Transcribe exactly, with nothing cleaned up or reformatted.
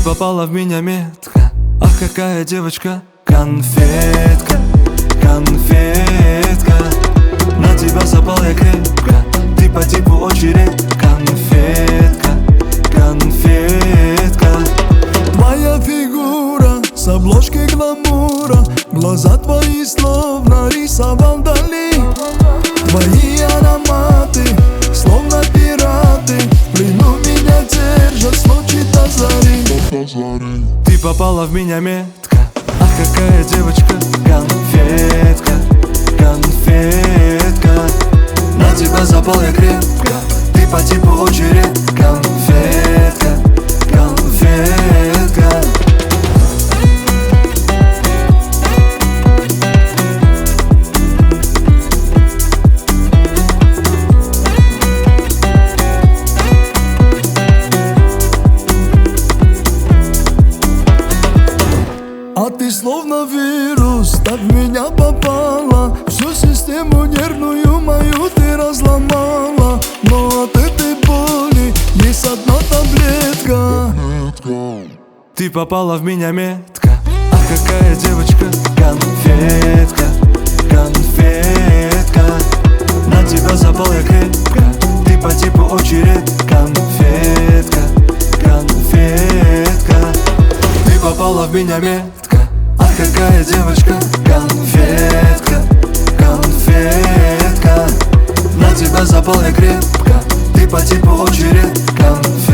попала в меня метко. Ах, какая девочка, конфетка, конфетка. На тебя запал я крепко, ты по типу очень редко. Конфетка, конфетка. Твоя фигура с обложки гламура, глаза твои словно рисовал Дали. Твои ароматы словно пираты, в плену меня держат с ночи до зари. Ты попала в меня метко. Ах, какая девочка, конфетка, конфетка. На тебя запал я крепко, ты по типу очень редко. Конфетка, конфетка. А ты словно вирус, так в меня попала. Всю систему нервную мою ты разломала. Но от этой боли есть одна таблетка. Ты попала в меня метко. Ах, какая девочка, конфетка, конфетка. На тебя запал я крепко, ты по типу очень редко. Конфетка, конфетка. Ты попала в меня метко. Ах, какая девочка, конфетка, конфетка. На тебя запал я крепко, ты по типу очень редко.